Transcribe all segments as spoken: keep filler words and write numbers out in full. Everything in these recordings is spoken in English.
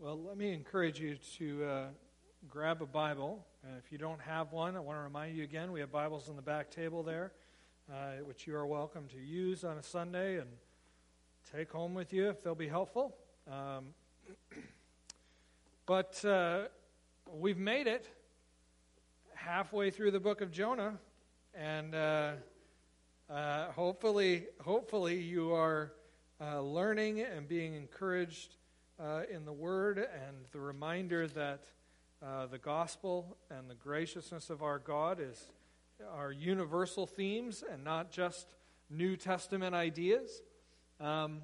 Well, let me encourage you to uh, grab a Bible. Uh, if you don't have one, I want to remind you again, we have Bibles on the back table there, uh, which you are welcome to use on a Sunday and take home with you if they'll be helpful. Um, but uh, we've made it halfway through the book of Jonah, and uh, uh, hopefully, hopefully you are uh, learning and being encouraged Uh, in the Word, and the reminder that uh, the gospel and the graciousness of our God is our universal themes and not just New Testament ideas. Um,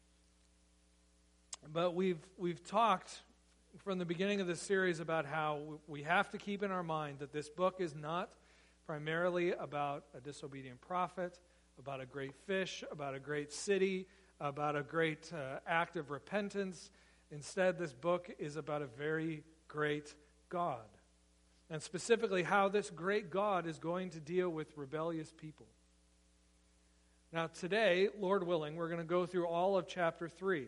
but we've we've talked from the beginning of this series about how we have to keep in our mind that this book is not primarily about a disobedient prophet, about a great fish, about a great city, about a great uh, act of repentance. Instead, this book is about a very great God, and specifically how this great God is going to deal with rebellious people. Now today, Lord willing, we're going to go through all of chapter three.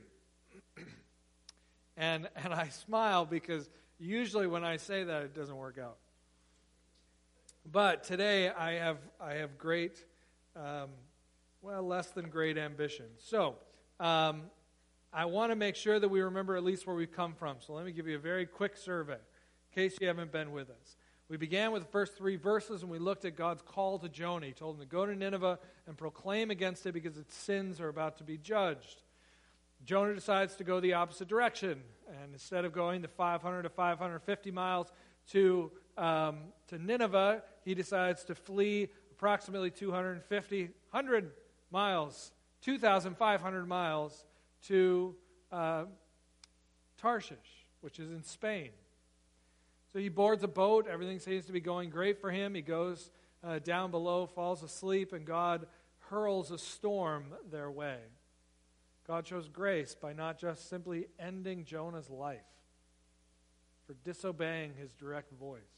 and and I smile because usually when I say that, it doesn't work out. But today, I have I have great, um, well, less than great ambition. So, um, I want to make sure that we remember at least where we've come from. So let me give you a very quick survey, in case you haven't been with us. We began with the first three verses, and we looked at God's call to Jonah. He told him to go to Nineveh and proclaim against it because its sins are about to be judged. Jonah decides to go the opposite direction, and instead of going the five hundred to five hundred fifty miles to, um, to Nineveh, he decides to flee approximately two hundred fifty, one hundred miles, two thousand five hundred miles, to uh, Tarshish, which is in Spain. So he boards a boat. Everything seems to be going great for him. He goes uh, down below, falls asleep, and God hurls a storm their way. God shows grace by not just simply ending Jonah's life for disobeying his direct voice.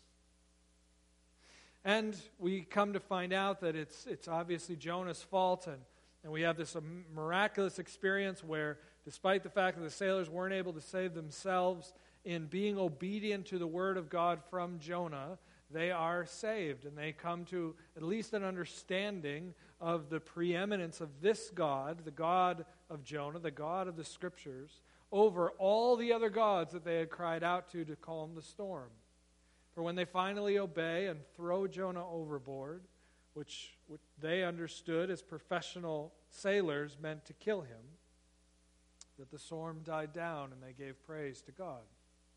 And we come to find out that it's it's obviously Jonah's fault, and And we have this miraculous experience where, despite the fact that the sailors weren't able to save themselves, in being obedient to the word of God from Jonah, they are saved. And they come to at least an understanding of the preeminence of this God, the God of Jonah, the God of the Scriptures, over all the other gods that they had cried out to to calm the storm. For when they finally obey and throw Jonah overboard, Which, which they understood as professional sailors meant to kill him, that the storm died down and they gave praise to God.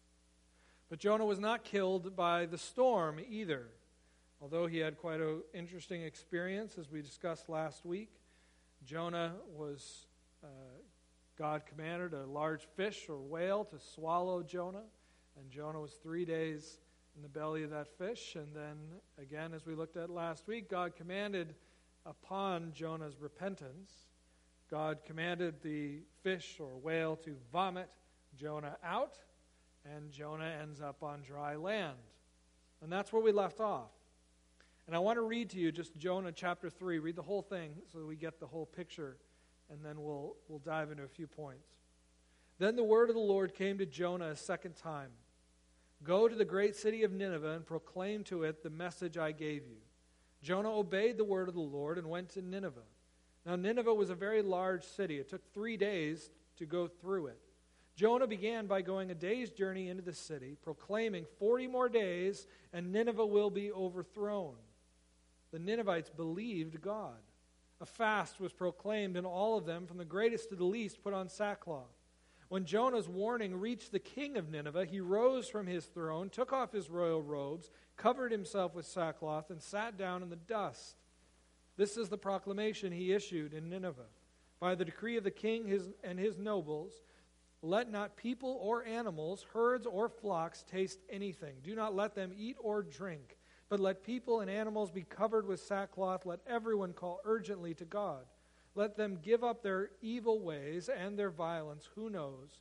But Jonah was not killed by the storm either. Although he had quite an interesting experience, as we discussed last week. Jonah was, uh, God commanded a large fish or whale to swallow Jonah, and Jonah was three days in the belly of that fish. And then, again, as we looked at last week, God commanded upon Jonah's repentance, God commanded the fish or whale to vomit Jonah out, and Jonah ends up on dry land. And that's where we left off. And I want to read to you just Jonah chapter three. Read the whole thing so that we get the whole picture, and then we'll, we'll dive into a few points. Then the word of the Lord came to Jonah a second time. Go to the great city of Nineveh and proclaim to it the message I gave you. Jonah obeyed the word of the Lord and went to Nineveh. Now Nineveh was a very large city. It took three days to go through it. Jonah began by going a day's journey into the city, proclaiming forty more days and Nineveh will be overthrown. The Ninevites believed God. A fast was proclaimed, and all of them, from the greatest to the least, put on sackcloth. When Jonah's warning reached the king of Nineveh, he rose from his throne, took off his royal robes, covered himself with sackcloth, and sat down in the dust. This is the proclamation he issued in Nineveh. By the decree of the king his, and his nobles, let not people or animals, herds or flocks taste anything. Do not let them eat or drink, but let people and animals be covered with sackcloth. Let everyone call urgently to God. Let them give up their evil ways and their violence. Who knows?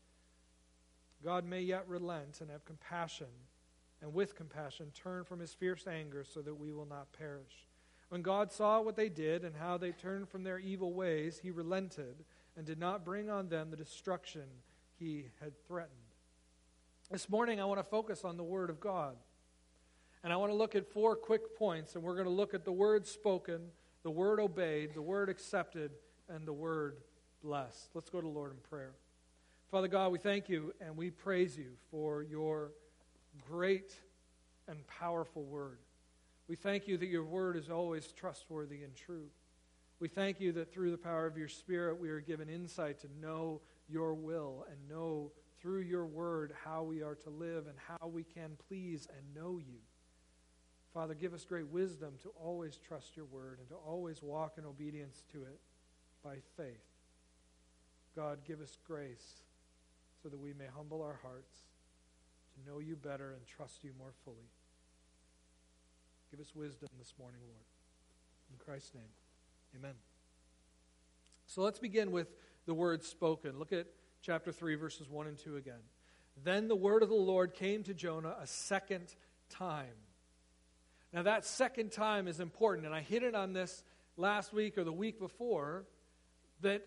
God may yet relent and have compassion, and with compassion turn from his fierce anger so that we will not perish. When God saw what they did and how they turned from their evil ways, he relented and did not bring on them the destruction he had threatened. This morning I want to focus on the Word of God. And I want to look at four quick points, and we're going to look at the word spoken, the word obeyed, the word accepted, and the word blessed. Let's go to the Lord in prayer. Father God, we thank you and we praise you for your great and powerful word. We thank you that your word is always trustworthy and true. We thank you that through the power of your Spirit we are given insight to know your will and know through your word how we are to live and how we can please and know you. Father, give us great wisdom to always trust your word and to always walk in obedience to it by faith. God, give us grace so that we may humble our hearts to know you better and trust you more fully. Give us wisdom this morning, Lord. In Christ's name, amen. So let's begin with the word spoken. Look at chapter three, verses one and two again. Then the word of the Lord came to Jonah a second time. Now that second time is important, and I hit it on this last week or the week before, that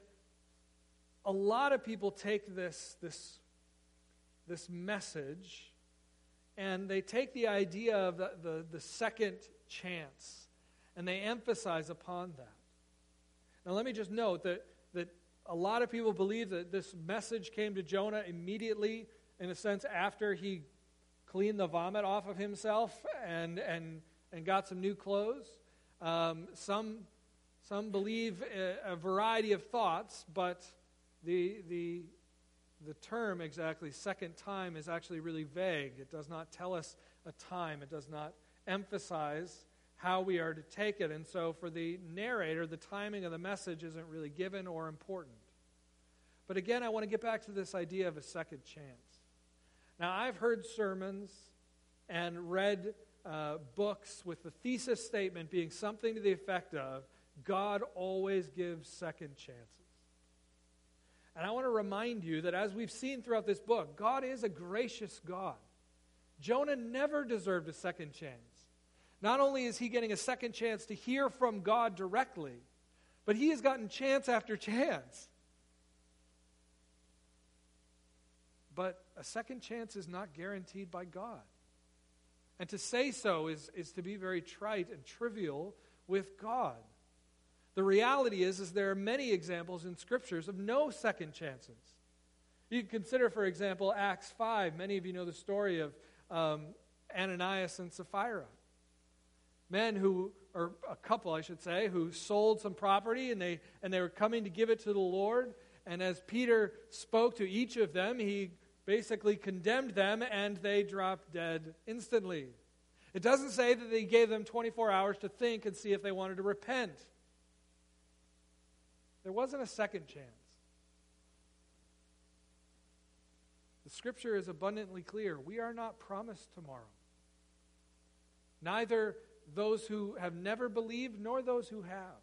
a lot of people take this, this, this message and they take the idea of the, the, the second chance and they emphasize upon that. Now let me just note that, that a lot of people believe that this message came to Jonah immediately, in a sense, after he cleaned the vomit off of himself and and and got some new clothes. Um, some some believe a, a variety of thoughts, but the the the term exactly second time is actually really vague. It does not tell us a time. It does not emphasize how we are to take it. And so for the narrator, the timing of the message isn't really given or important. But again, I want to get back to this idea of a second chance. Now, I've heard sermons and read uh, books with the thesis statement being something to the effect of, God always gives second chances. And I want to remind you that as we've seen throughout this book, God is a gracious God. Jonah never deserved a second chance. Not only is he getting a second chance to hear from God directly, but he has gotten chance after chance. But a second chance is not guaranteed by God. And to say so is, is to be very trite and trivial with God. The reality is, is there are many examples in Scriptures of no second chances. You can consider, for example, Acts five. Many of you know the story of um, Ananias and Sapphira. Men who, or a couple I should say, who sold some property and they and they were coming to give it to the Lord. And as Peter spoke to each of them, he basically condemned them and they dropped dead instantly. It doesn't say that they gave them twenty-four hours to think and see if they wanted to repent. There wasn't a second chance. The Scripture is abundantly clear. We are not promised tomorrow. Neither those who have never believed nor those who have.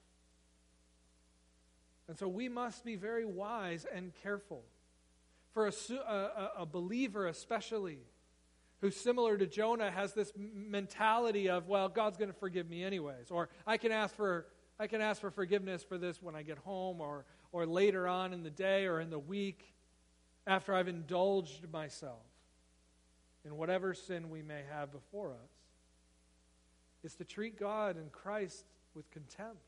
And so we must be very wise and careful. For a, a, a believer especially, who similar to Jonah has this mentality of, well, God's going to forgive me anyways, or I can ask for I can ask for forgiveness for this when I get home, or or later on in the day or in the week after I've indulged myself in whatever sin we may have before us, is to treat God and Christ with contempt.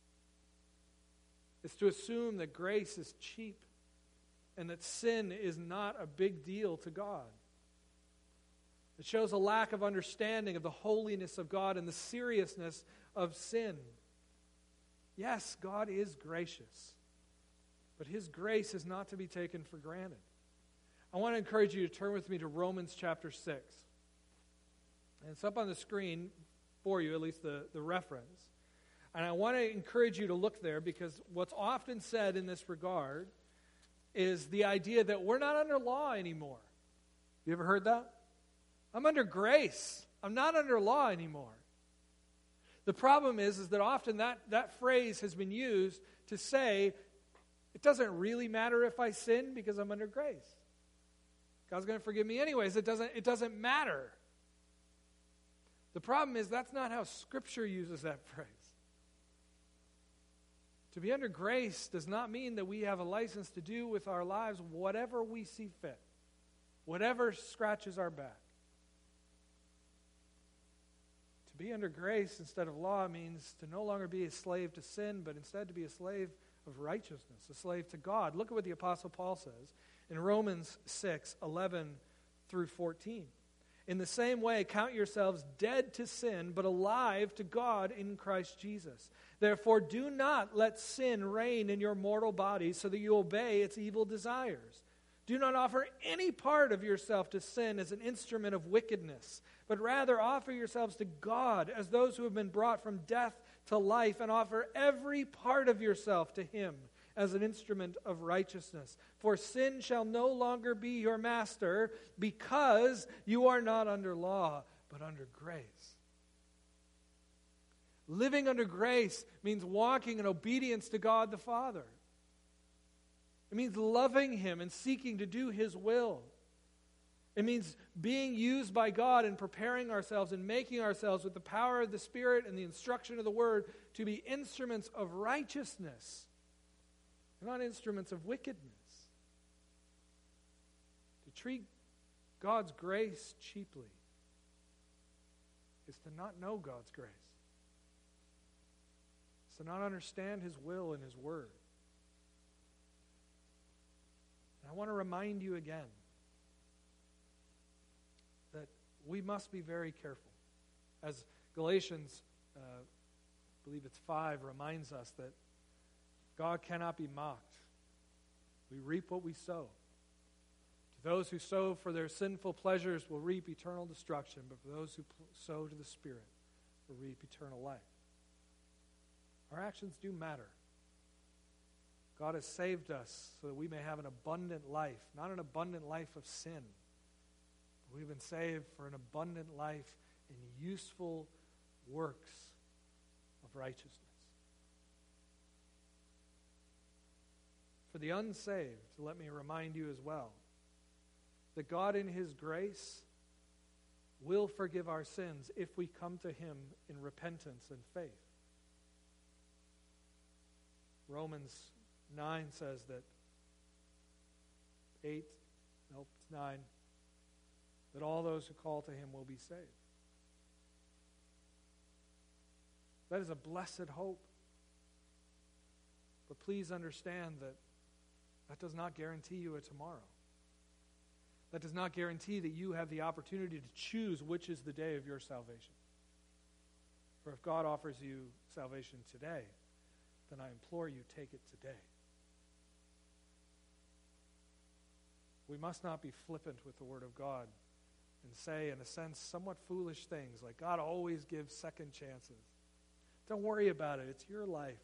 It's to assume that grace is cheap and that sin is not a big deal to God. It shows a lack of understanding of the holiness of God and the seriousness of sin. Yes, God is gracious, but His grace is not to be taken for granted. I want to encourage you to turn with me to Romans chapter six. And it's up on the screen for you, at least the, the reference. And I want to encourage you to look there because what's often said in this regard is the idea that we're not under law anymore. You ever heard that? I'm under grace. I'm not under law anymore. The problem is, is that often that, that phrase has been used to say, it doesn't really matter if I sin because I'm under grace. God's going to forgive me anyways. It doesn't, it doesn't matter. The problem is that's not how Scripture uses that phrase. To be under grace does not mean that we have a license to do with our lives whatever we see fit. whatever scratches our back. To be under grace instead of law means to no longer be a slave to sin, but instead to be a slave of righteousness, a slave to God. Look at what the Apostle Paul says in Romans six, eleven through fourteen. In the same way, count yourselves dead to sin, but alive to God in Christ Jesus. Therefore, do not let sin reign in your mortal body so that you obey its evil desires. Do not offer any part of yourself to sin as an instrument of wickedness, but rather offer yourselves to God as those who have been brought from death to life, and offer every part of yourself to Him as an instrument of righteousness. For sin shall no longer be your master, because you are not under law, but under grace. Living under grace means walking in obedience to God the Father. It means loving Him and seeking to do His will. It means being used by God and preparing ourselves and making ourselves with the power of the Spirit and the instruction of the Word to be instruments of righteousness, not instruments of wickedness. To treat God's grace cheaply is to not know God's grace. It's to not understand His will and His word. And I want to remind you again that we must be very careful. As Galatians, uh, I believe it's five, reminds us that God cannot be mocked. We reap what we sow. To those who sow for their sinful pleasures will reap eternal destruction, but for those who sow to the Spirit will reap eternal life. Our actions do matter. God has saved us so that we may have an abundant life, not an abundant life of sin. But we've been saved for an abundant life in useful works of righteousness. For the unsaved, let me remind you as well that God in His grace will forgive our sins if we come to Him in repentance and faith. Romans nine says that, eight, nope, it's nine, that all those who call to Him will be saved. That is a blessed hope. But please understand that that does not guarantee you a tomorrow. That does not guarantee that you have the opportunity to choose which is the day of your salvation. For if God offers you salvation today, then I implore you, take it today. We must not be flippant with the Word of God and say, in a sense, somewhat foolish things like God always gives second chances. Don't worry about it. It's your life.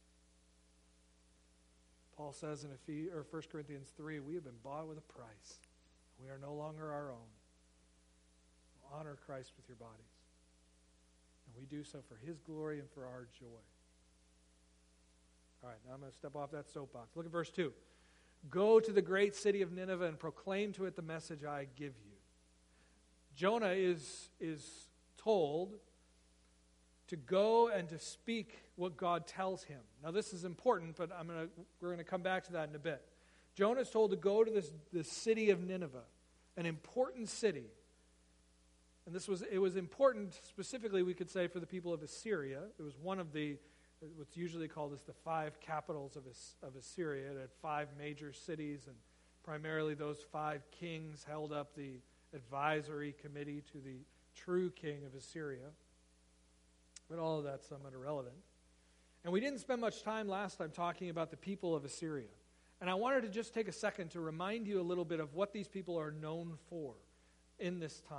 Paul says in Ephes- or First Corinthians three, we have been bought with a price. We are no longer our own. Honor Christ with your bodies. And we do so for His glory and for our joy. All right, now I'm going to step off that soapbox. Look at verse two. Go to the great city of Nineveh and proclaim to it the message I give you. Jonah is, is told to go and to speak what God tells him. Now this is important, but I'm gonna, we're going to come back to that in a bit. Jonah is told to go to this, this city of Nineveh, an important city. And this was it was important specifically, we could say, for the people of Assyria. It was one of the, what's usually called as the five capitals of, of Assyria. It had five major cities, and primarily those five kings held up the advisory committee to the true king of Assyria. But all of that's somewhat irrelevant. And we didn't spend much time last time talking about the people of Assyria. And I wanted to just take a second to remind you a little bit of what these people are known for in this time.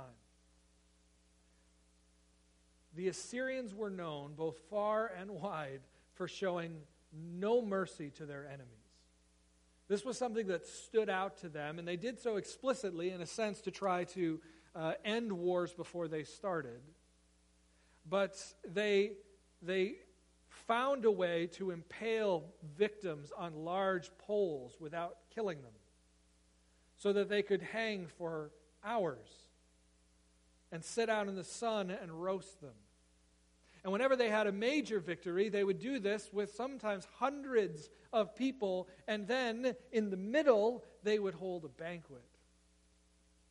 The Assyrians were known, both far and wide, for showing no mercy to their enemies. This was something that stood out to them, and they did so explicitly, in a sense, to try to uh, end wars before they started. But they, they found a way to impale victims on large poles without killing them, so that they could hang for hours and sit out in the sun and roast them. And whenever they had a major victory, they would do this with sometimes hundreds of people, and then in the middle, they would hold a banquet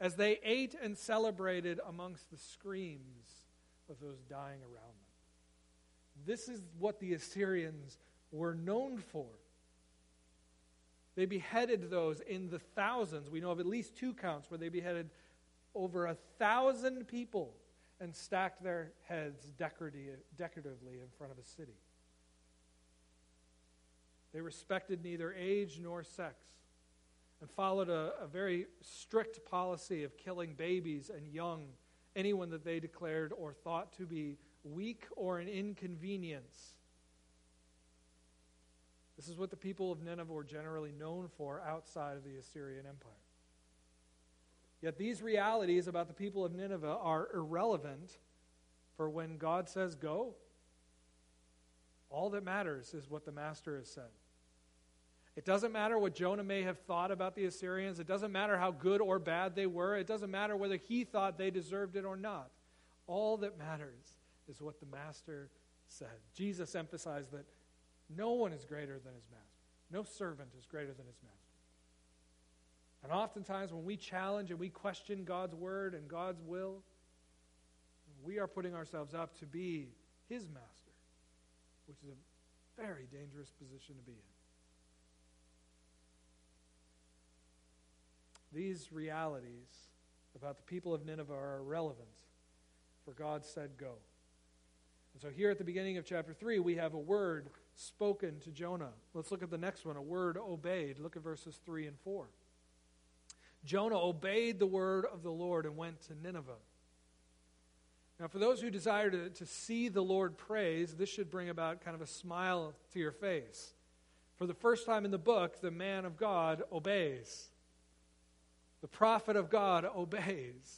as they ate and celebrated amongst the screams of those dying around them. This is what the Assyrians were known for. They beheaded those in the thousands. We know of at least two counts where they beheaded over a thousand people and stacked their heads decoratively in front of a city. They respected neither age nor sex and followed a, a very strict policy of killing babies and young, anyone that they declared or thought to be weak or an inconvenience. This is what the people of Nineveh were generally known for outside of the Assyrian Empire. Yet these realities about the people of Nineveh are irrelevant for when God says go. All that matters is what the Master has said. It doesn't matter what Jonah may have thought about the Assyrians. It doesn't matter how good or bad they were. It doesn't matter whether he thought they deserved it or not. All that matters is what the Master said. Jesus emphasized that no one is greater than his master. No servant is greater than his master. And oftentimes when we challenge and we question God's word and God's will, we are putting ourselves up to be his master, which is a very dangerous position to be in. These realities about the people of Nineveh are irrelevant, for God said go. And so here at the beginning of chapter three, we have a word spoken to Jonah. Let's look at the next one, a word obeyed. Look at verses three and four. Jonah obeyed the word of the Lord and went to Nineveh. Now, for those who desire to, to see the Lord praised, this should bring about kind of a smile to your face. For the first time in the book, the man of God obeys. The prophet of God obeys.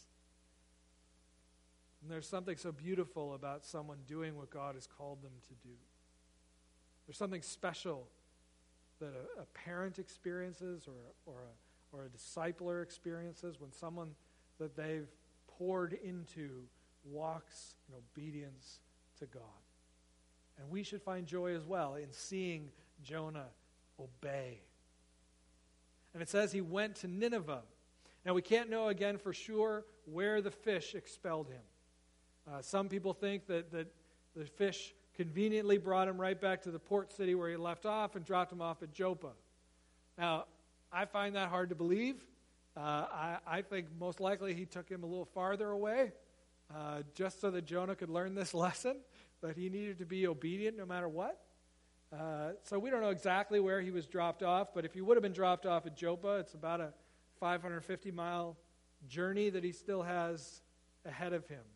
And there's something so beautiful about someone doing what God has called them to do. There's something special that a, a parent experiences or, or, a, or a discipler experiences when someone that they've poured into walks in obedience to God. And we should find joy as well in seeing Jonah obey. And it says he went to Nineveh. Now, we can't know again for sure where the fish expelled him. Uh, some people think that, that the fish conveniently brought him right back to the port city where he left off and dropped him off at Joppa. Now, I find that hard to believe. Uh, I, I think most likely he took him a little farther away uh, just so that Jonah could learn this lesson, that he needed to be obedient no matter what. Uh, so we don't know exactly where he was dropped off, but if he would have been dropped off at Joppa, it's about a five hundred fifty mile journey that he still has ahead of him.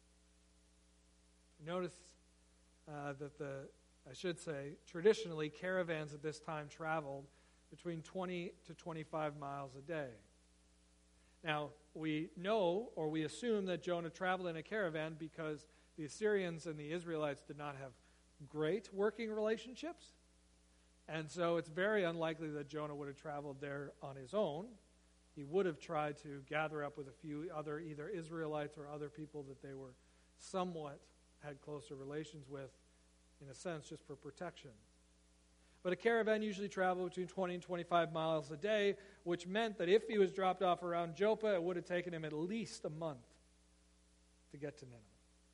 Notice uh, that the, I should say, traditionally caravans at this time traveled between twenty to twenty-five miles a day. Now, we know or we assume that Jonah traveled in a caravan because the Assyrians and the Israelites did not have great working relationships. And so it's very unlikely that Jonah would have traveled there on his own. He would have tried to gather up with a few other either Israelites or other people that they were somewhat had closer relations with, in a sense, just for protection. But a caravan usually traveled between twenty and twenty-five miles a day, which meant that if he was dropped off around Joppa, it would have taken him at least a month to get to Nineveh.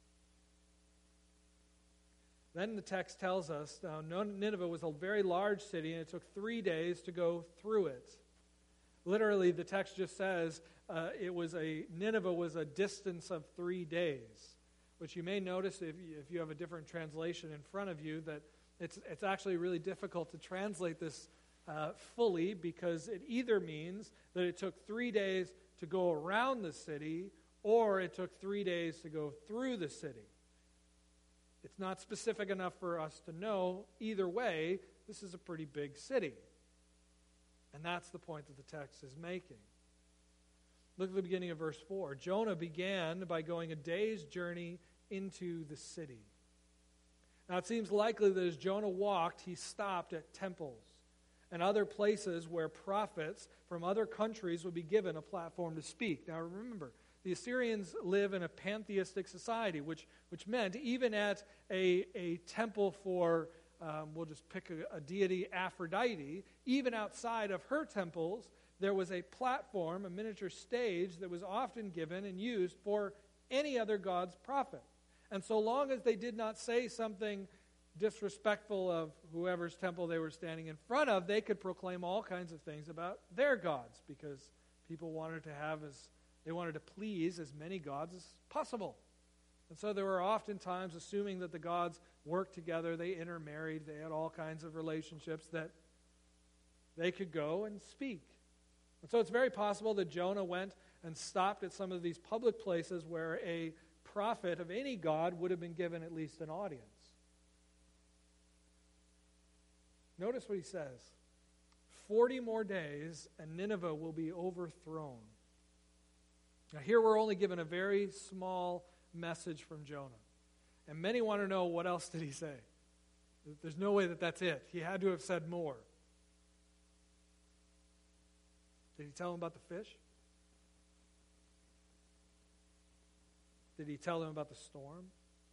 Then the text tells us, now Nineveh was a very large city, and it took three days to go through it. Literally, the text just says uh, it was a Nineveh was a distance of three days, which you may notice if you, if you have a different translation in front of you that it's it's actually really difficult to translate this uh, fully because it either means that it took three days to go around the city or it took three days to go through the city. It's not specific enough for us to know. Either way, this is a pretty big city. And that's the point that the text is making. Look at the beginning of verse four. Jonah began by going a day's journey into the city. Now it seems likely that as Jonah walked, he stopped at temples and other places where prophets from other countries would be given a platform to speak. Now remember, the Assyrians live in a pantheistic society, which, which meant even at a, a temple for Um, we'll just pick a, a deity, Aphrodite, even outside of her temples, there was a platform, a miniature stage that was often given and used for any other god's prophet. And so long as they did not say something disrespectful of whoever's temple they were standing in front of, they could proclaim all kinds of things about their gods, because people wanted to have as, they wanted to please as many gods as possible. And so there were often times, assuming that the gods worked together, they intermarried, they had all kinds of relationships, that they could go and speak. And so it's very possible that Jonah went and stopped at some of these public places where a prophet of any god would have been given at least an audience. Notice what he says. Forty more days and Nineveh will be overthrown. Now here we're only given a very small message from Jonah. And many want to know, what else did he say? There's no way that that's it. He had to have said more. Did he tell them about the fish? Did he tell them about the storm?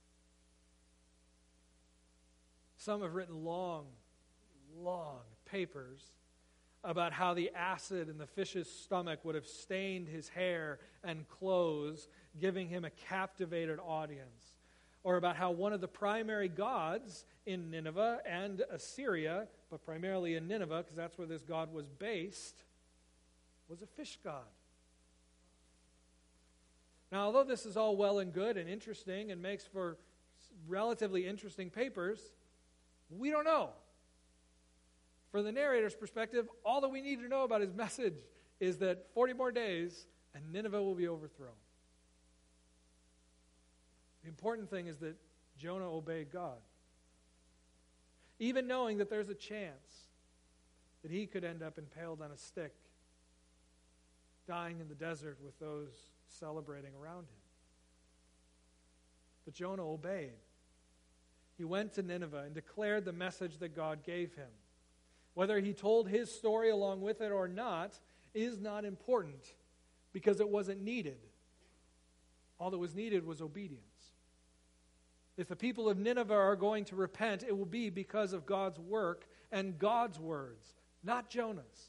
Some have written long, long papers about how the acid in the fish's stomach would have stained his hair and clothes, giving him a captivated audience. Or about how one of the primary gods in Nineveh and Assyria, but primarily in Nineveh, because that's where this god was based, was a fish god. Now, although this is all well and good and interesting and makes for relatively interesting papers, we don't know. From the narrator's perspective, all that we need to know about his message is that forty more days and Nineveh will be overthrown. The important thing is that Jonah obeyed God. Even knowing that there's a chance that he could end up impaled on a stick, dying in the desert with those celebrating around him. But Jonah obeyed. He went to Nineveh and declared the message that God gave him. Whether he told his story along with it or not is not important, because it wasn't needed. All that was needed was obedience. If the people of Nineveh are going to repent, it will be because of God's work and God's words, not Jonah's.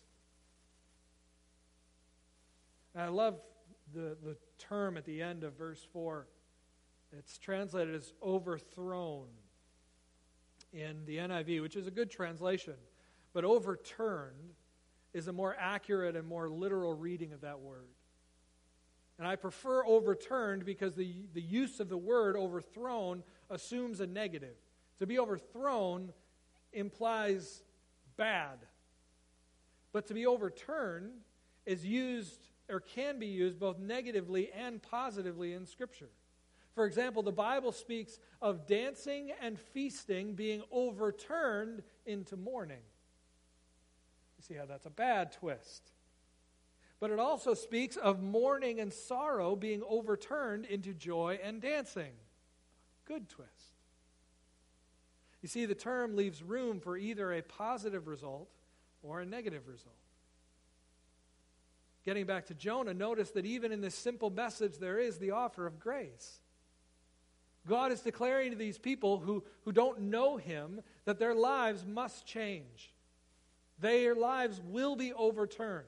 And I love the, the term at the end of verse four. It's translated as overthrown in the N I V, which is a good translation. But overturned is a more accurate and more literal reading of that word. And I prefer overturned because the, the use of the word overthrown assumes a negative. To be overthrown implies bad. But to be overturned is used, or can be used, both negatively and positively in Scripture. For example, the Bible speaks of dancing and feasting being overturned into mourning. You see how that's a bad twist. But it also speaks of mourning and sorrow being overturned into joy and dancing. Good twist. You see, the term leaves room for either a positive result or a negative result. Getting back to Jonah, notice that even in this simple message, there is the offer of grace. God is declaring to these people who, who don't know him that their lives must change. Their lives will be overturned.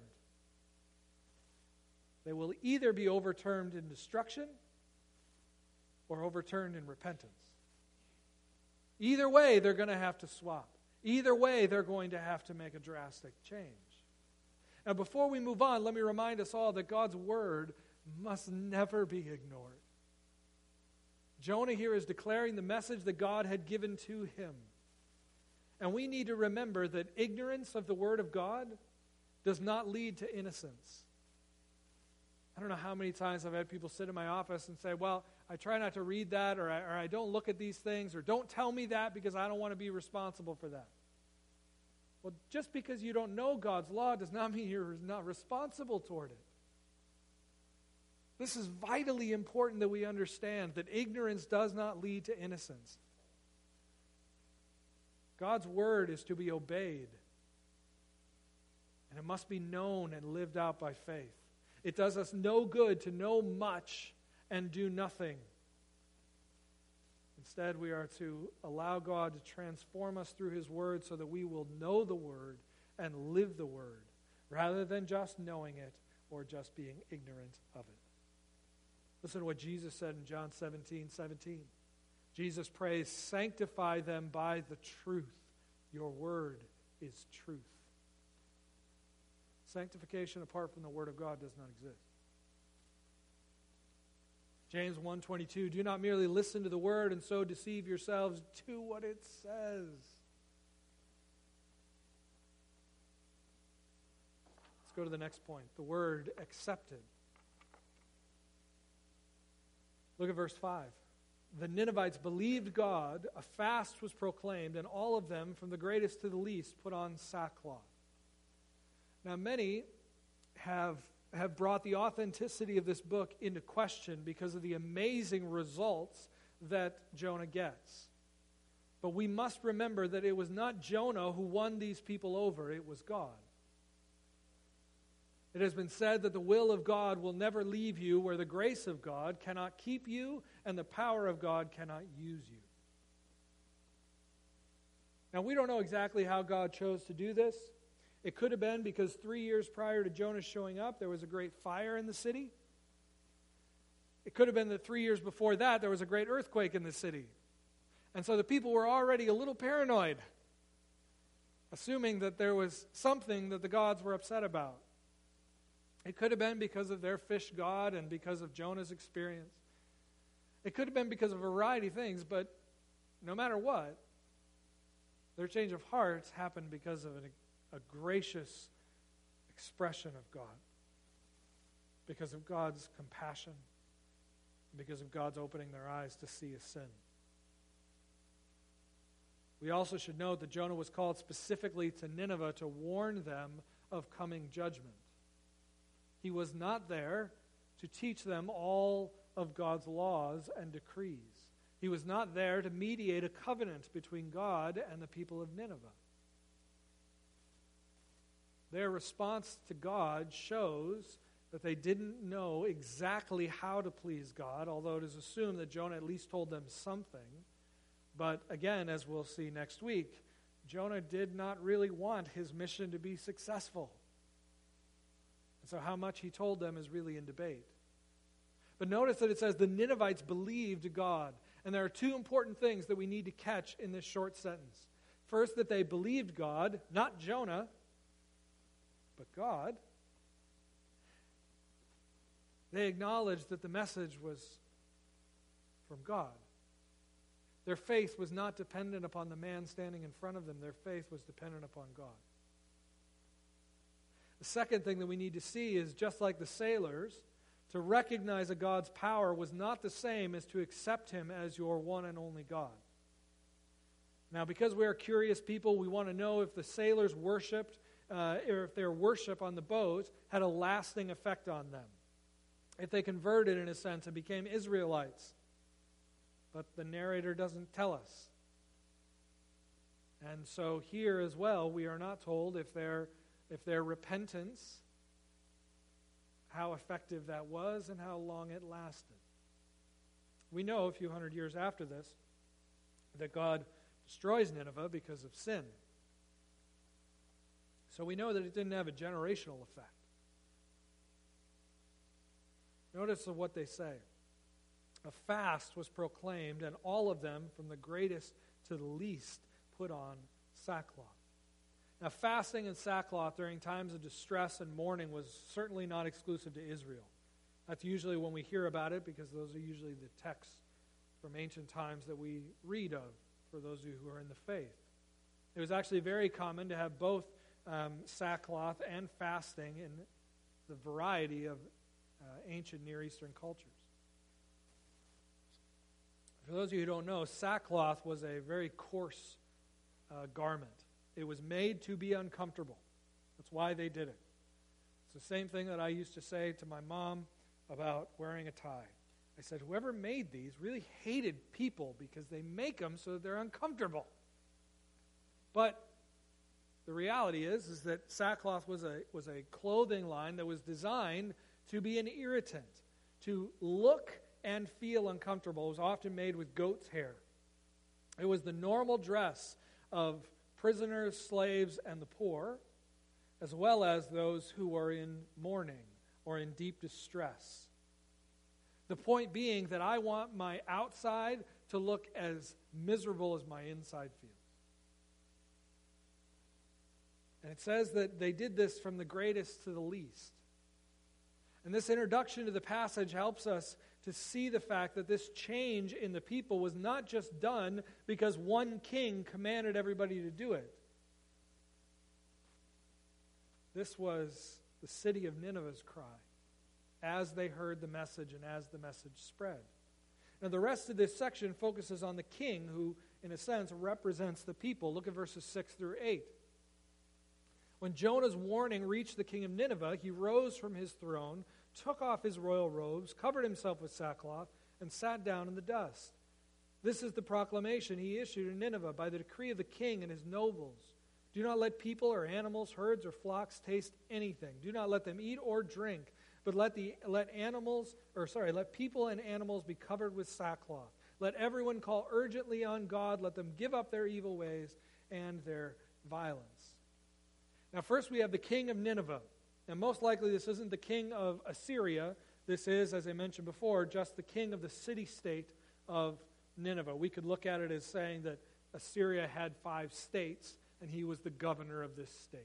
They will either be overturned in destruction or overturned in repentance. Either way, they're going to have to swap. Either way, they're going to have to make a drastic change. Now, before we move on, let me remind us all that God's word must never be ignored. Jonah here is declaring the message that God had given to him. And we need to remember that ignorance of the word of God does not lead to innocence. I don't know how many times I've had people sit in my office and say, well, I try not to read that, or I, or I don't look at these things, or don't tell me that because I don't want to be responsible for that. Well, just because you don't know God's law does not mean you're not responsible toward it. This is vitally important that we understand that ignorance does not lead to innocence. God's word is to be obeyed, and it must be known and lived out by faith. It does us no good to know much and do nothing. Instead, we are to allow God to transform us through his word so that we will know the word and live the word, rather than just knowing it or just being ignorant of it. Listen to what Jesus said in John seventeen seventeen. Jesus prays, "Sanctify them by the truth. Your word is truth." Sanctification apart from the word of God does not exist. James one twenty-two, "Do not merely listen to the word and so deceive yourselves. Do what it says." Let's go to the next point. The word accepted. Look at verse five. The Ninevites believed God, a fast was proclaimed, and all of them, from the greatest to the least, put on sackcloth. Now, many have, have brought the authenticity of this book into question because of the amazing results that Jonah gets. But we must remember that it was not Jonah who won these people over, it was God. It has been said that the will of God will never leave you, where the grace of God cannot keep you and the power of God cannot use you. Now, we don't know exactly how God chose to do this. It could have been because three years prior to Jonah showing up, there was a great fire in the city. It could have been that three years before that, there was a great earthquake in the city. And so the people were already a little paranoid, assuming that there was something that the gods were upset about. It could have been because of their fish god and because of Jonah's experience. It could have been because of a variety of things, but no matter what, their change of hearts happened because of an, a gracious expression of God, because of God's compassion, because of God's opening their eyes to see a sin. We also should note that Jonah was called specifically to Nineveh to warn them of coming judgment. He was not there to teach them all of God's laws and decrees. He was not there to mediate a covenant between God and the people of Nineveh. Their response to God shows that they didn't know exactly how to please God, although it is assumed that Jonah at least told them something. But again, as we'll see next week, Jonah did not really want his mission to be successful. And so how much he told them is really in debate. But notice that it says the Ninevites believed God. And there are two important things that we need to catch in this short sentence. First, that they believed God, not Jonah, but God. They acknowledged that the message was from God. Their faith was not dependent upon the man standing in front of them. Their faith was dependent upon God. The second thing that we need to see is, just like the sailors, to recognize that God's power was not the same as to accept him as your one and only God. Now, because we are curious people, we want to know if the sailors worshipped, uh, or if their worship on the boat had a lasting effect on them. If they converted, in a sense, and became Israelites. But the narrator doesn't tell us. And so here as well, we are not told if their, if their repentance, how effective that was and how long it lasted. We know a few hundred years after this that God destroys Nineveh because of sin. So we know that it didn't have a generational effect. Notice of what they say. A fast was proclaimed, and all of them, from the greatest to the least, put on sackcloth. Now, fasting and sackcloth during times of distress and mourning was certainly not exclusive to Israel. That's usually when we hear about it, because those are usually the texts from ancient times that we read of for those of you who are in the faith. It was actually very common to have both um, sackcloth and fasting in the variety of uh, ancient Near Eastern cultures. For those of you who don't know, sackcloth was a very coarse uh, garment. It was made to be uncomfortable. That's why they did it. It's the same thing that I used to say to my mom about wearing a tie. I said, whoever made these really hated people because they make them so that they're uncomfortable. But the reality is, is that sackcloth was a, was a clothing line that was designed to be an irritant, to look and feel uncomfortable. It was often made with goat's hair. It was the normal dress of prisoners, slaves, and the poor. as well as those who are in mourning or in deep distress. The point being that I want my outside to look as miserable as my inside feels. And it says that they did this from the greatest to the least. And this introduction to the passage helps us to see the fact that this change in the people was not just done because one king commanded everybody to do it. This was the city of Nineveh's cry as they heard the message and as the message spread. Now, the rest of this section focuses on the king who, in a sense, represents the people. Look at verses six through eight. When Jonah's warning reached the king of Nineveh, he rose from his throne, took off his royal robes, covered himself with sackcloth, and sat down in the dust. This is the proclamation he issued in Nineveh by the decree of the king and his nobles. Do not let people or animals, herds or flocks taste anything. Do not let them eat or drink, but let the let animals, or sorry, let people and animals be covered with sackcloth. Let everyone call urgently on God. Let them give up their evil ways and their violence. Now, first we have the king of Nineveh. And most likely this isn't the king of Assyria. This is, as I mentioned before, just the king of the city-state of Nineveh. We could look at it as saying that Assyria had five states, and he was the governor of this state.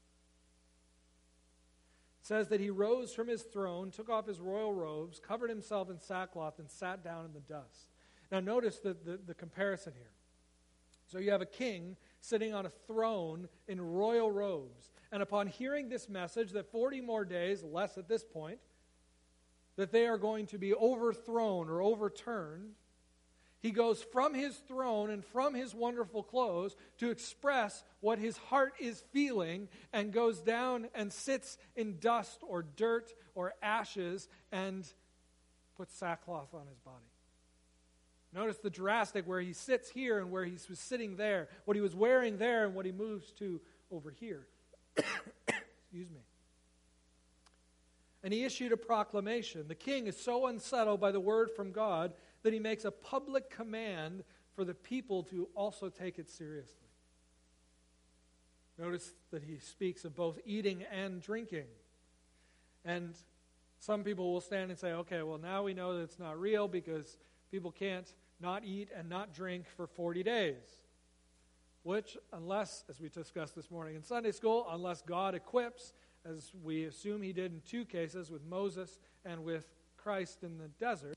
It says that he rose from his throne, took off his royal robes, covered himself in sackcloth, and sat down in the dust. Now notice the, the, the comparison here. So you have a king sitting on a throne in royal robes. And upon hearing this message that forty more days, less at this point, that they are going to be overthrown or overturned, he goes from his throne and from his wonderful clothes to express what his heart is feeling and goes down and sits in dust or dirt or ashes and puts sackcloth on his body. Notice the drastic where he sits here and where he was sitting there, what he was wearing there and what he moves to over here. Excuse me. And he issued a proclamation. The king is so unsettled by the word from God that he makes a public command for the people to also take it seriously. Notice that he speaks of both eating and drinking. And some people will stand and say, okay, well, now we know that it's not real because people can't not eat and not drink for forty days. Which, unless, as we discussed this morning in Sunday school, unless God equips, as we assume he did in two cases with Moses and with Christ in the desert,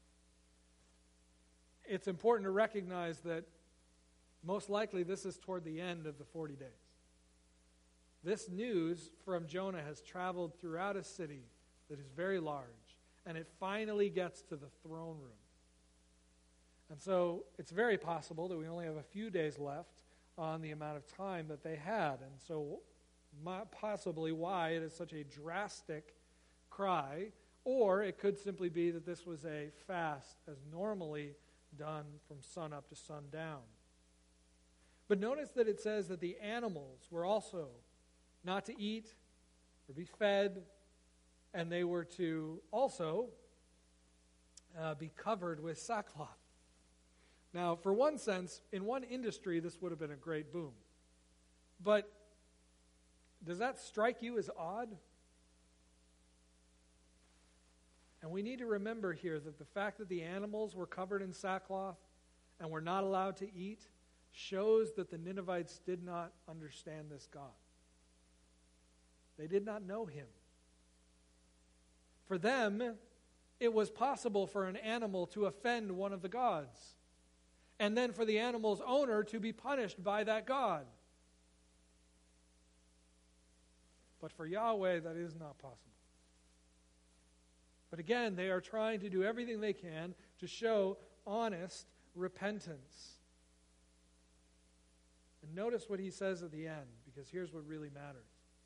it's important to recognize that most likely this is toward the end of the forty days. This news from Jonah has traveled throughout a city that is very large, and it finally gets to the throne room. And so it's very possible that we only have a few days left on the amount of time that they had. And so possibly why it is such a drastic cry, or it could simply be that this was a fast as normally done from sun up to sundown. But notice that it says that the animals were also not to eat or be fed, and they were to also uh, be covered with sackcloth. Now, for one sense, in one industry, this would have been a great boom. But does that strike you as odd? And we need to remember here that the fact that the animals were covered in sackcloth and were not allowed to eat shows that the Ninevites did not understand this God. They did not know him. For them, it was possible for an animal to offend one of the gods, and then for the animal's owner to be punished by that God. But for Yahweh, that is not possible. But again, they are trying to do everything they can to show honest repentance. And notice what he says at the end, because here's what really matters.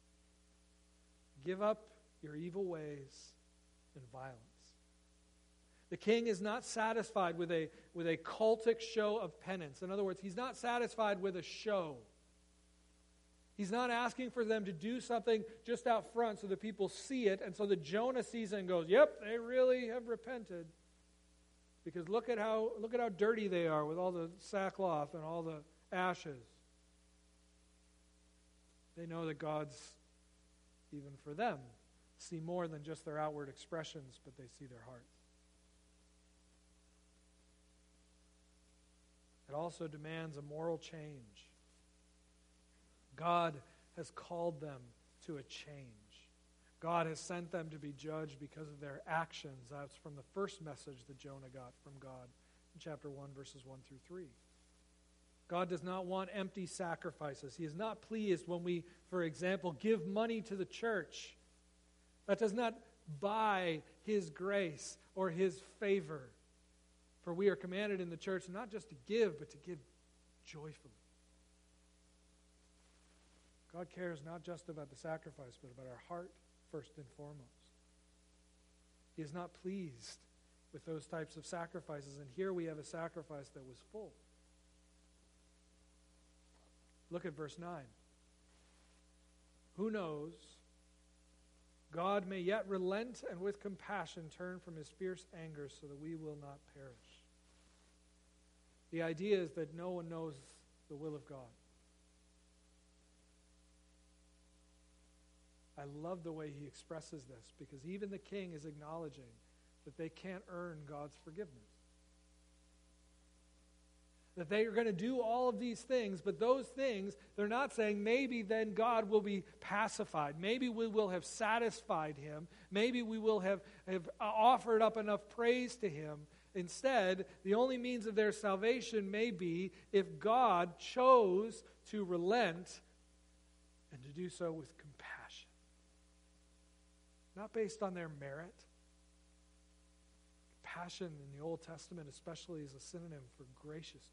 Give up your evil ways and violence. The king is not satisfied with a, with a cultic show of penance. In other words, he's not satisfied with a show. He's not asking for them to do something just out front so that people see it, and so that Jonah sees it and goes, yep, they really have repented. Because look at how look at how dirty they are with all the sackcloth and all the ashes. They know that God's even for them, see more than just their outward expressions, but they see their hearts. It also demands a moral change. God has called them to a change. God has sent them to be judged because of their actions. That's from the first message that Jonah got from God in chapter one, verses one through three. God does not want empty sacrifices. He is not pleased when we, for example, give money to the church. That does not buy His grace or His favor. For we are commanded in the church not just to give, but to give joyfully. God cares not just about the sacrifice, but about our heart first and foremost. He is not pleased with those types of sacrifices, and here we have a sacrifice that was full. Look at verse nine. Who knows? God may yet relent and with compassion turn from His fierce anger so that we will not perish. The idea is that no one knows the will of God. I love the way he expresses this, because even the king is acknowledging that they can't earn God's forgiveness. That they are going to do all of these things, but those things, they're not saying maybe then God will be pacified. Maybe we will have satisfied Him. Maybe we will have, have offered up enough praise to Him. Instead, the only means of their salvation may be if God chose to relent and to do so with compassion. Not based on their merit. Compassion in the Old Testament especially is a synonym for graciousness.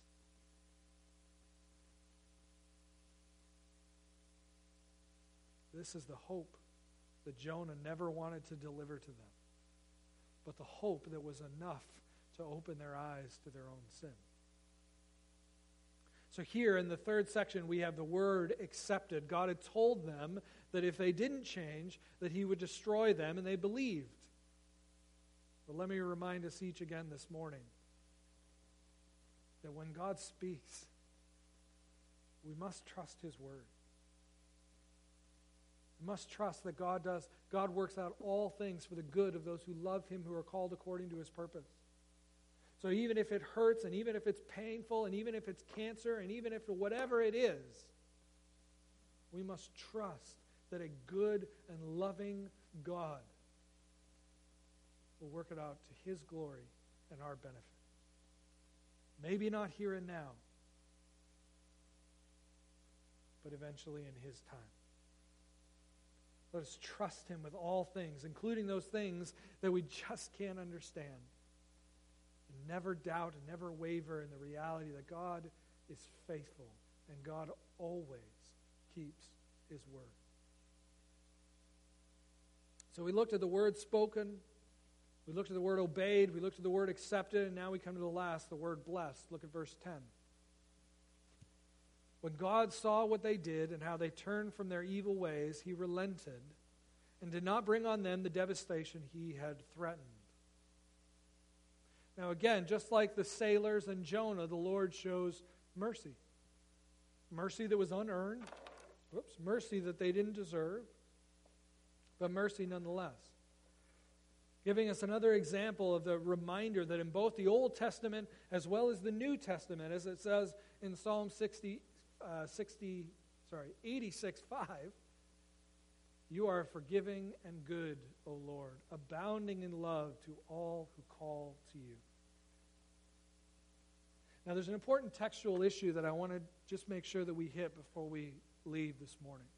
This is the hope that Jonah never wanted to deliver to them, but the hope that was enough to open their eyes to their own sin. So here in the third section we have the word accepted. God had told them that if they didn't change, that He would destroy them, and they believed. But let me remind us each again this morning that when God speaks, we must trust His word. We must trust that God does. God works out all things for the good of those who love Him, who are called according to His purpose. So even if it hurts, and even if it's painful, and even if it's cancer, and even if whatever it is, we must trust that a good and loving God will work it out to His glory and our benefit. Maybe not here and now, but eventually in His time. Let us trust Him with all things, including those things that we just can't understand. And never doubt and never waver in the reality that God is faithful and God always keeps His word. So we looked at the word spoken, we looked at the word obeyed, we looked at the word accepted, and now we come to the last, the word blessed. Look at verse ten. When God saw what they did and how they turned from their evil ways, He relented and did not bring on them the devastation He had threatened. Now again, just like the sailors and Jonah, the Lord shows mercy. Mercy that was unearned. Whoops, mercy that they didn't deserve, but mercy nonetheless. Giving us another example of the reminder that in both the Old Testament as well as the New Testament, as it says in Psalm sixty, uh, sixty, sorry, eighty-six five, you are forgiving and good, O Lord, abounding in love to all who call to you. Now there's an important textual issue that I want to just make sure that we hit before we leave this morning.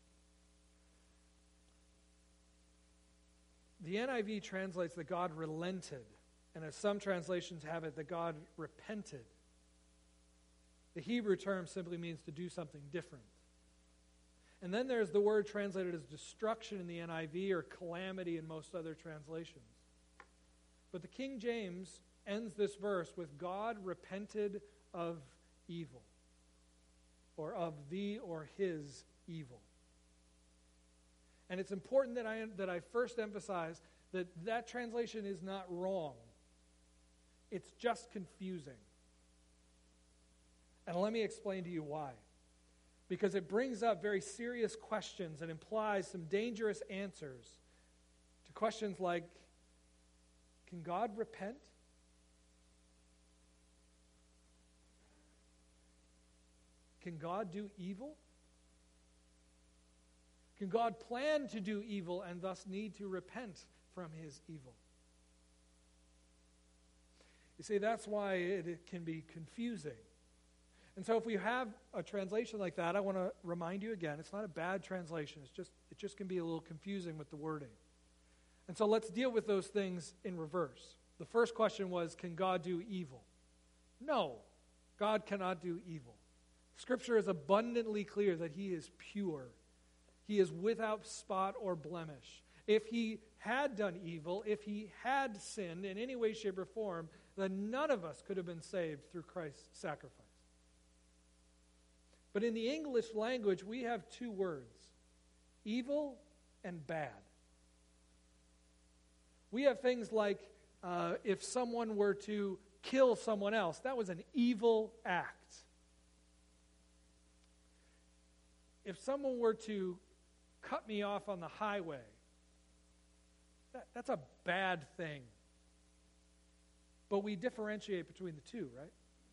The N I V translates that God relented, and as some translations have it, that God repented. The Hebrew term simply means to do something different. And then there's the word translated as destruction in the N I V or calamity in most other translations. But the King James ends this verse with God repented of evil, or of the or his evil. And it's important that I that I first emphasize that that translation is not wrong. It's just confusing. And let me explain to you why. because it brings up very serious questions and implies some dangerous answers to questions like, can God repent? Can God do evil? Can God plan to do evil and thus need to repent from his evil? You see, that's why it, it can be confusing. And so if we have a translation like that, I want to remind you again, it's not a bad translation. It's just it just can be a little confusing with the wording. And so let's deal with those things in reverse. The first question was, can God do evil? No, God cannot do evil. Scripture is abundantly clear that he is pure. He is without spot or blemish. If he had done evil, if he had sinned in any way, shape, or form, then none of us could have been saved through Christ's sacrifice. But in the English language, we have two words, evil and bad. We have things like uh, if someone were to kill someone else, that was an evil act. If someone were to cut me off on the highway, that, that's a bad thing. But we differentiate between the two, right?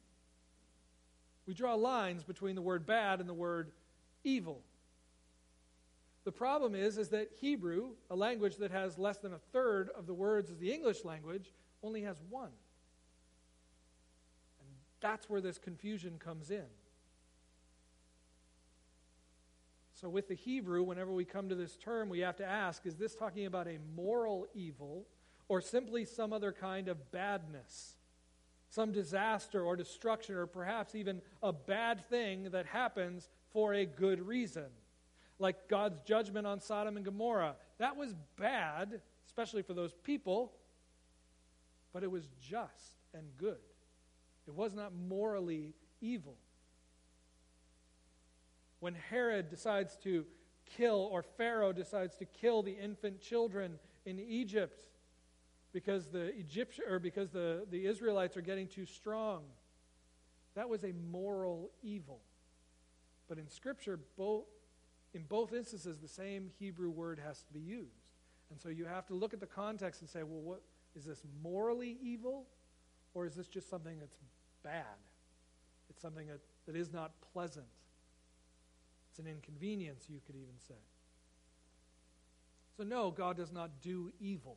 We draw lines between the word bad and the word evil. The problem is, is that Hebrew, a language that has less than a third of the words as the English language, only has one. And that's where this confusion comes in. So with the Hebrew, whenever we come to this term, we have to ask, is this talking about a moral evil or simply some other kind of badness? Some disaster or destruction, or perhaps even a bad thing that happens for a good reason. Like God's judgment on Sodom and Gomorrah. That was bad, especially for those people, but it was just and good. It was not morally evil. When Herod decides to kill, or Pharaoh decides to kill the infant children in Egypt, because the Egyptian or because the, the Israelites are getting too strong. That was a moral evil. But in Scripture, both in both instances, the same Hebrew word has to be used. And so you have to look at the context and say, well, what is this morally evil? Or is this just something that's bad? It's something that, that is not pleasant. It's an inconvenience, you could even say. So no, God does not do evil.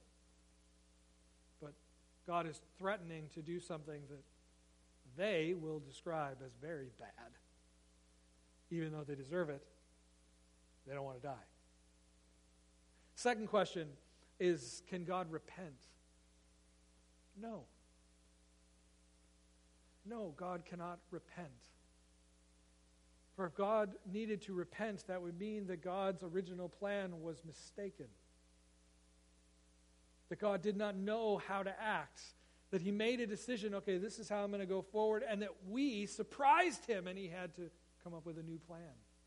God is threatening to do something that they will describe as very bad. Even though they deserve it, they don't want to die. Second question is, can God repent? No. No, God cannot repent. For if God needed to repent, that would mean that God's original plan was mistaken. That God did not know how to act. That he made a decision, okay, this is how I'm going to go forward, and that we surprised him and he had to come up with a new plan.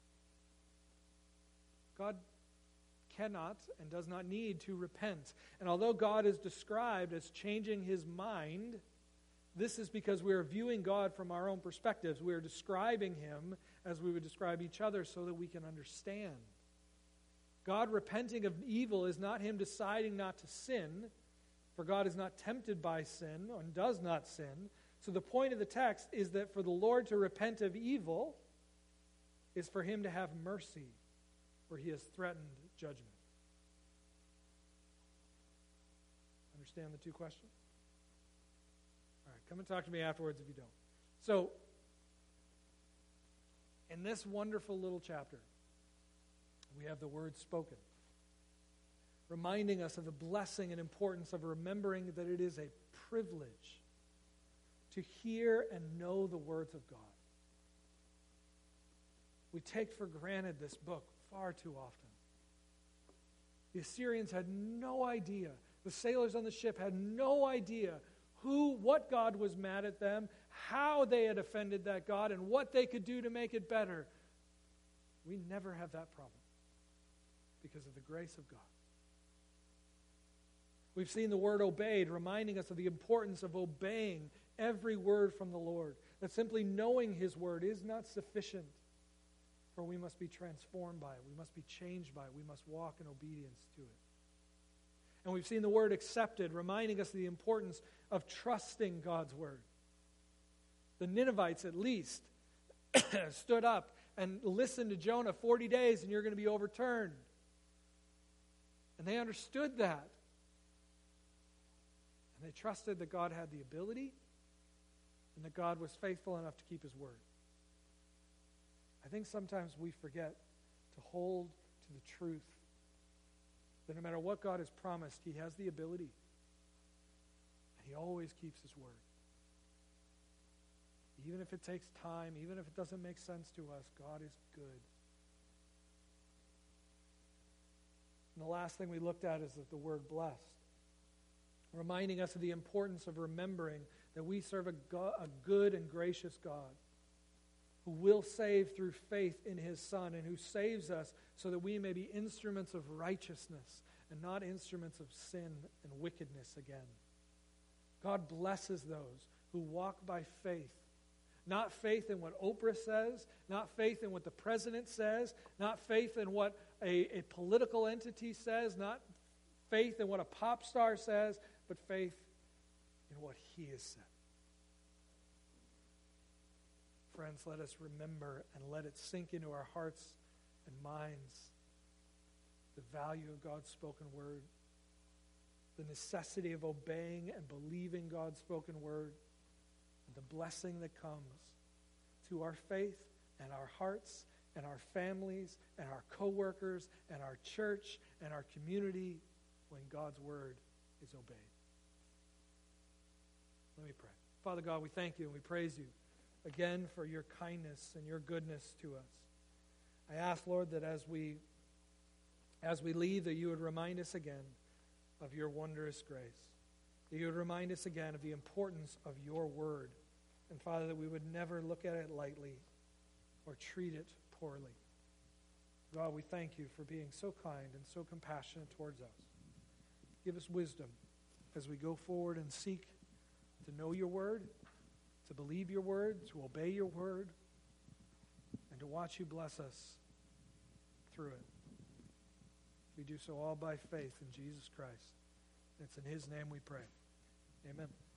God cannot and does not need to repent. And although God is described as changing his mind, this is because we are viewing God from our own perspectives. We are describing him as we would describe each other so that we can understand. God repenting of evil is not him deciding not to sin, for God is not tempted by sin and does not sin. So the point of the text is that for the Lord to repent of evil is for him to have mercy where he has threatened judgment. Understand the two questions? All right, come and talk to me afterwards if you don't. So, in this wonderful little chapter, we have the word spoken, reminding us of the blessing and importance of remembering that it is a privilege to hear and know the words of God. We take for granted this book far too often. The Assyrians had no idea. The sailors on the ship had no idea who, what God was mad at them, how they had offended that God, and what they could do to make it better. We never have that problem because of the grace of God. We've seen the word obeyed, reminding us of the importance of obeying every word from the Lord. That simply knowing his word is not sufficient For we must be transformed by it. We must be changed by it. We must walk in obedience to it. And we've seen the word accepted, reminding us of the importance of trusting God's word. The Ninevites, at least, stood up and listened to Jonah forty days and you're going to be overturned. And they understood that. And they trusted that God had the ability and that God was faithful enough to keep his word. I think sometimes we forget to hold to the truth that no matter what God has promised, he has the ability. And he always keeps his word. Even if it takes time, even if it doesn't make sense to us, God is good. And the last thing we looked at is that the word blessed, reminding us of the importance of remembering that we serve a, God, a good and gracious God who will save through faith in his Son and who saves us so that we may be instruments of righteousness and not instruments of sin and wickedness again. God blesses those who walk by faith. Not faith in what Oprah says, not faith in what the president says, not faith in what a, a political entity says, not faith in what a pop star says, but faith in what he has said. Friends, let us remember and let it sink into our hearts and minds the value of God's spoken word, the necessity of obeying and believing God's spoken word, and the blessing that comes to our faith and our hearts and our families and our co-workers and our church and our community when God's word is obeyed. Let me pray. Father God, we thank you and we praise you again for your kindness and your goodness to us. I ask, Lord, that as we as we leave, that you would remind us again of your wondrous grace. That you would remind us again of the importance of your word. And Father, that we would never look at it lightly or treat it poorly. God, we thank you for being so kind and so compassionate towards us. Give us wisdom as we go forward and seek to know your word, to believe your word, to obey your word, and to watch you bless us through it. We do so all by faith in Jesus Christ. It's in his name we pray. Amen.